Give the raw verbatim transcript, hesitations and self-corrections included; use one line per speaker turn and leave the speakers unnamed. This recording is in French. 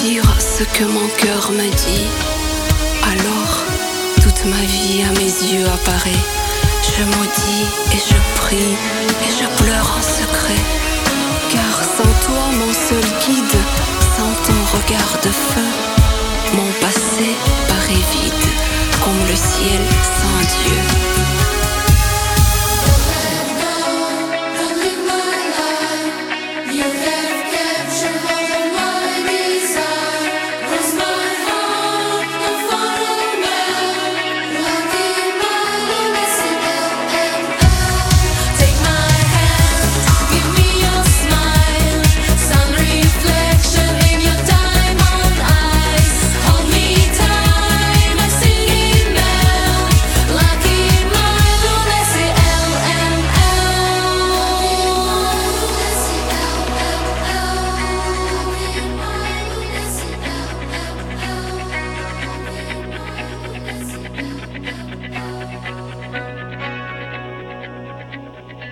dire ce que mon cœur me dit. Alors, toute ma vie à mes yeux apparaît. Je maudis et je prie et je pleure en secret. Car sans toi, mon seul guide, sans ton regard de feu, mon passé